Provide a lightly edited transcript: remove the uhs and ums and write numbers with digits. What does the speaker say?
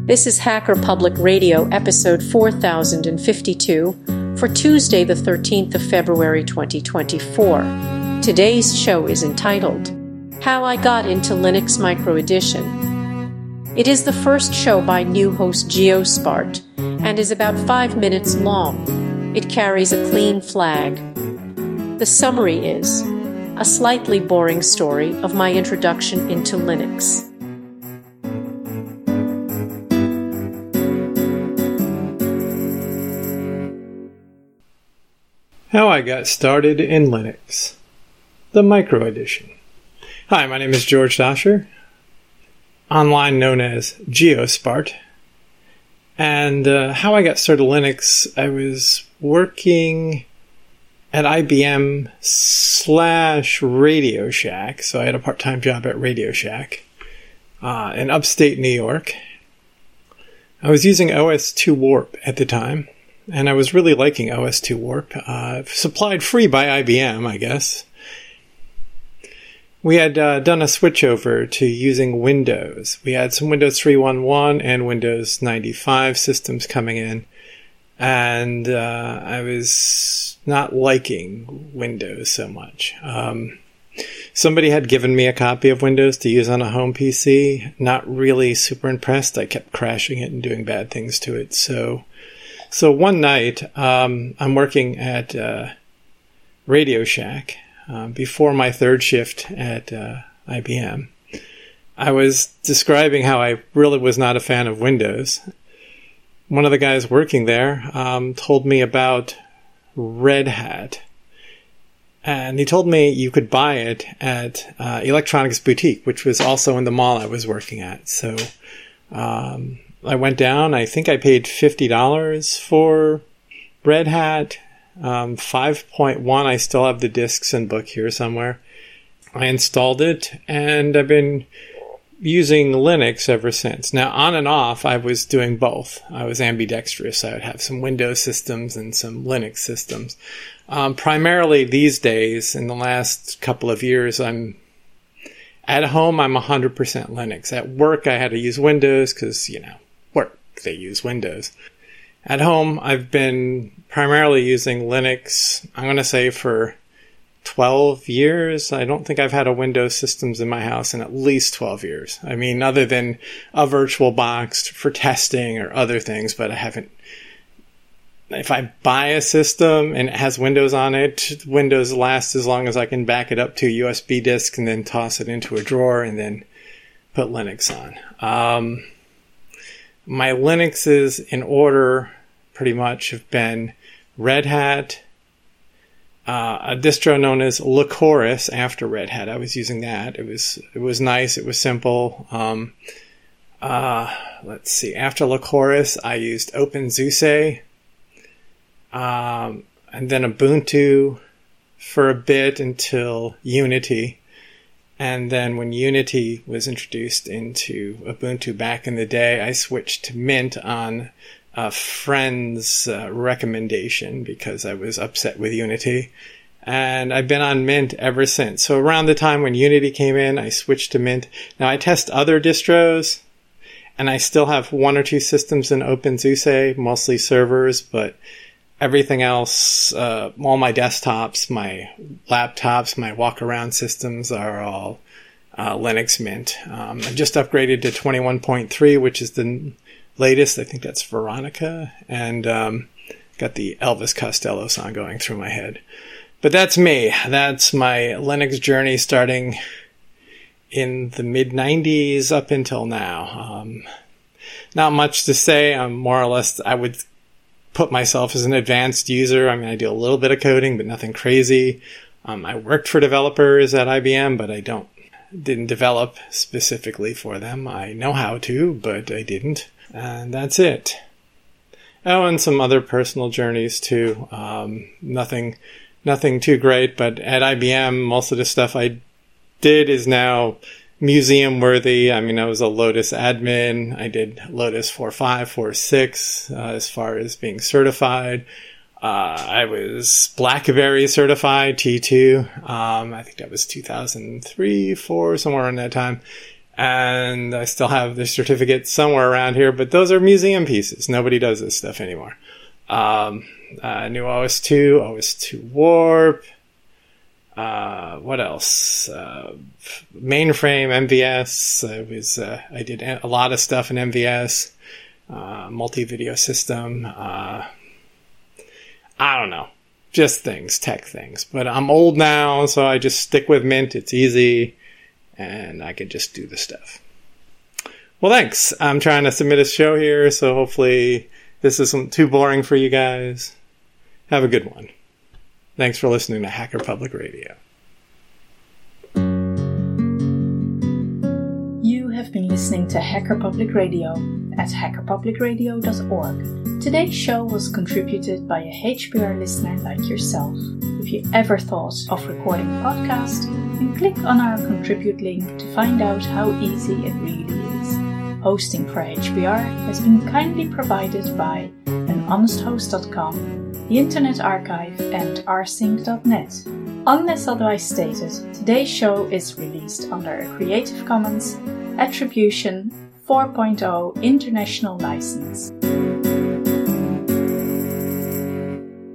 This is Hacker Public Radio, episode 4052, for Tuesday, the 13th of February, 2024. Today's show is entitled, How I Got into Linux Micro Edition. It is the first show by new host GeoSpart, and is about 5 minutes long. It carries a clean flag. The summary is a slightly boring story of my introduction into Linux. How I got started in Linux, the Micro Edition. Hi, my name is George Doscher, online known as GeoSpart. And how I got started in Linux, I was working at IBM / Radio Shack. So I had a part-time job at Radio Shack in upstate New York. I was using OS2 Warp at the time. And I was really liking OS2 Warp, supplied free by IBM, I guess. We had done a switch over to using Windows. We had some Windows 3.1.1 and Windows 95 systems coming in. And I was not liking Windows so much. Somebody had given me a copy of Windows to use on a home PC. Not really super impressed. I kept crashing it and doing bad things to it, So one night, I'm working at Radio Shack before my third shift at IBM. I was describing how I really was not a fan of Windows. One of the guys working there told me about Red Hat. And he told me you could buy it at Electronics Boutique, which was also in the mall I was working at. So I went down. I think I paid $50 for Red Hat 5.1. I still have the discs and book here somewhere. I installed it, and I've been using Linux ever since. Now, on and off, I was doing both. I was ambidextrous. I would have some Windows systems and some Linux systems. Primarily these days, in the last couple of years, at home, I'm 100% Linux. At work, I had to use Windows because, work, they use Windows. At home, I've been primarily using Linux, I'm going to say for 12 years. I don't think I've had a Windows systems in my house in at least 12 years. I mean, other than a virtual box for testing or other things, but I haven't. If I buy a system and it has Windows on it, Windows lasts as long as I can back it up to a USB disk and then toss it into a drawer and then put Linux on. My Linuxes in order pretty much have been Red Hat, a distro known as Lycoris after Red Hat. I was using that. It was nice. It was simple. Let's see. After Lycoris, I used OpenSUSE. And then Ubuntu for a bit until Unity. And then when Unity was introduced into Ubuntu back in the day, I switched to Mint on a friend's recommendation because I was upset with Unity. And I've been on Mint ever since. So around the time when Unity came in, I switched to Mint. Now I test other distros, and I still have one or two systems in OpenSUSE, mostly servers, but everything else, all my desktops, my laptops, my walk-around systems are all Linux Mint. I just upgraded to 21.3, which is the latest. I think that's Veronica. And got the Elvis Costello song going through my head. But that's me. That's my Linux journey starting in the mid-90s up until now. Not much to say. More or less, I would put myself as an advanced user. I mean, I do a little bit of coding, but nothing crazy. I worked for developers at IBM, but I didn't develop specifically for them. I know how to, but I didn't. And that's it. Oh, and some other personal journeys too. Nothing too great, but at IBM, most of the stuff I did is now museum worthy. I mean, I was a Lotus admin. I did Lotus 4.5, 4.6 as far as being certified. I was BlackBerry certified T2. I think that was 2003, 4, somewhere in that time. And I still have the certificate somewhere around here, but those are museum pieces. Nobody does this stuff anymore. New OS2, OS2 Warp. What else? Mainframe, MVS. I did a lot of stuff in MVS. Multi-video system. I don't know. Just things, tech things. But I'm old now, so I just stick with Mint. It's easy. And I can just do the stuff. Well, thanks. I'm trying to submit a show here, so hopefully this isn't too boring for you guys. Have a good one. Thanks for listening to Hacker Public Radio. You have been listening to Hacker Public Radio at hackerpublicradio.org. Today's show was contributed by a HPR listener like yourself. If you ever thought of recording a podcast, then click on our contribute link to find out how easy it really is. Hosting for HPR has been kindly provided by anhonesthost.com, the Internet Archive, and rsync.net. Unless otherwise stated, today's show is released under a Creative Commons Attribution 4.0 International License.